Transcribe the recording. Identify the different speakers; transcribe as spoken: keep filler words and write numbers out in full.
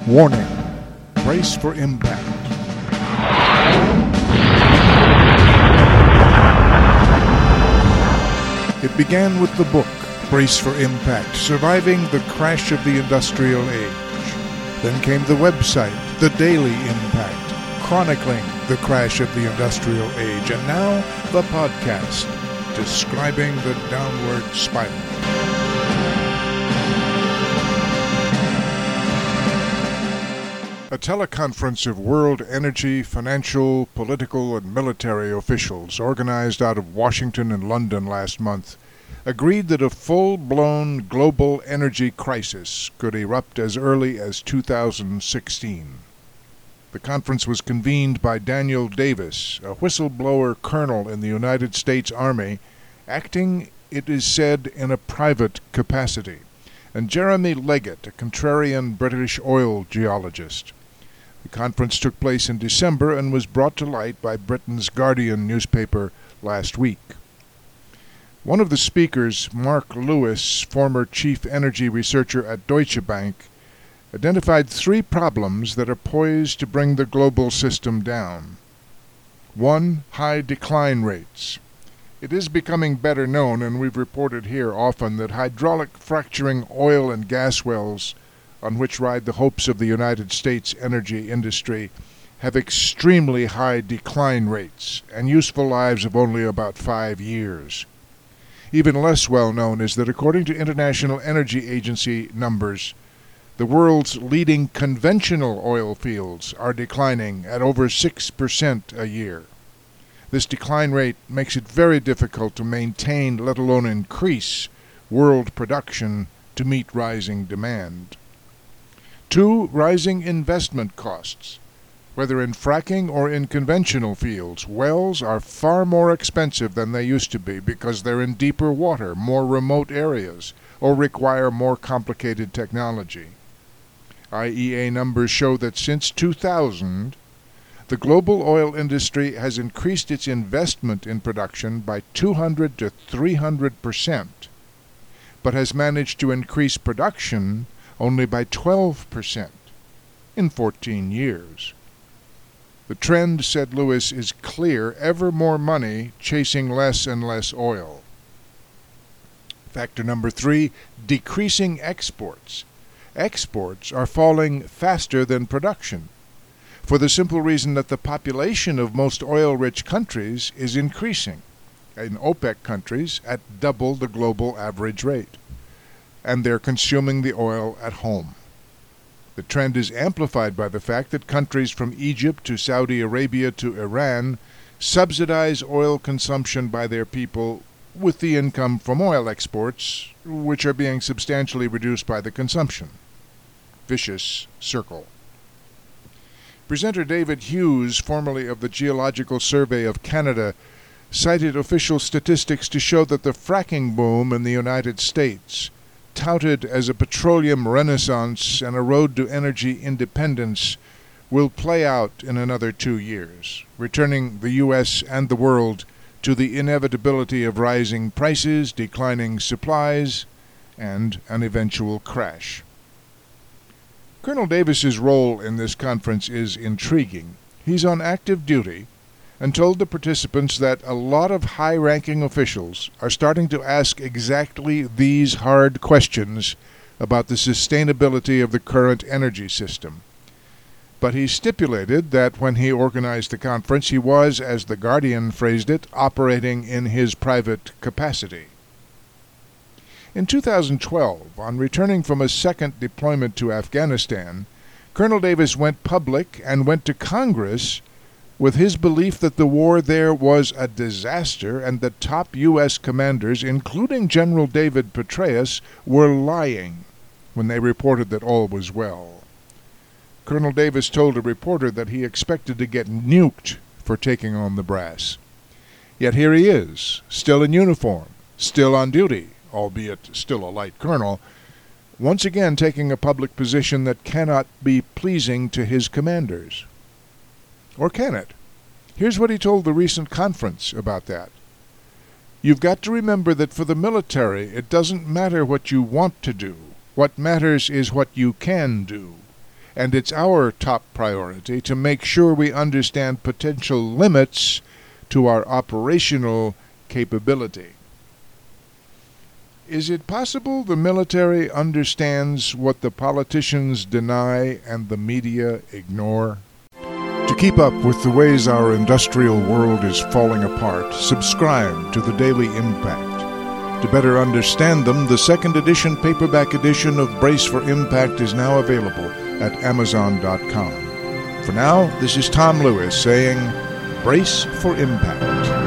Speaker 1: Warning. Brace for impact. It began with the book, Brace for Impact, Surviving the Crash of the Industrial Age. Then came the website, The Daily Impact, chronicling the crash of the Industrial Age. And now, the podcast, describing the downward spiral. A teleconference of world energy, financial, political, and military officials, organized out of Washington and London last month, agreed that a full-blown global energy crisis could erupt as early as two thousand sixteen. The conference was convened by Daniel Davis, a whistleblower colonel in the United States Army, acting, it is said, in a private capacity, and Jeremy Leggett, a contrarian British oil geologist. The conference took place in December and was brought to light by Britain's Guardian newspaper last week. One of the speakers, Mark Lewis, former chief energy researcher at Deutsche Bank, identified three problems that are poised to bring the global system down. One, high decline rates. It is becoming better known, and we've reported here often, that hydraulic fracturing oil and gas wells, on which ride the hopes of the United States energy industry, have extremely high decline rates and useful lives of only about five years. Even less well known is that according to International Energy Agency numbers, the world's leading conventional oil fields are declining at over six percent a year. This decline rate makes it very difficult to maintain, let alone increase, world production to meet rising demand. Two, rising investment costs. Whether in fracking or in conventional fields, wells are far more expensive than they used to be because they're in deeper water, more remote areas, or require more complicated technology. I E A numbers show that since two thousand, the global oil industry has increased its investment in production by two hundred to three hundred percent, but has managed to increase production only by twelve percent in fourteen years. The trend, said Lewis, is clear: ever more money chasing less and less oil. Factor number three, decreasing exports. Exports are falling faster than production, for the simple reason that the population of most oil-rich countries is increasing, in OPEC countries at double the global average rate, and they're consuming the oil at home. The trend is amplified by the fact that countries from Egypt to Saudi Arabia to Iran subsidize oil consumption by their people with the income from oil exports, which are being substantially reduced by the consumption. Vicious circle. Presenter David Hughes, formerly of the Geological Survey of Canada, cited official statistics to show that the fracking boom in the United States, touted as a petroleum renaissance and a road to energy independence, will play out in another two years, returning the U S and the world to the inevitability of rising prices, declining supplies, and an eventual crash. Colonel Davis's role in this conference is intriguing. He's on active duty and told the participants that a lot of high-ranking officials are starting to ask exactly these hard questions about the sustainability of the current energy system. But he stipulated that when he organized the conference, he was, as The Guardian phrased it, operating in his private capacity. In two thousand twelve, on returning from a second deployment to Afghanistan, Colonel Davis went public and went to Congress with his belief that the war there was a disaster and that top U S commanders, including General David Petraeus, were lying when they reported that all was well. Colonel Davis told a reporter that he expected to get nuked for taking on the brass. Yet here he is, still in uniform, still on duty, albeit still a light colonel, once again taking a public position that cannot be pleasing to his commanders. Or can it? Here's what he told the recent conference about that. You've got to remember that for the military, it doesn't matter what you want to do. What matters is what you can do. and it's our top priority to make sure we understand potential limits to our operational capability. Is it possible the military understands what the politicians deny and the media ignore? To keep up with the ways our industrial world is falling apart, subscribe to the Daily Impact. To better understand them, the second edition paperback edition of Brace for Impact is now available at amazon dot com. For now, this is Tom Lewis saying, Brace for Impact.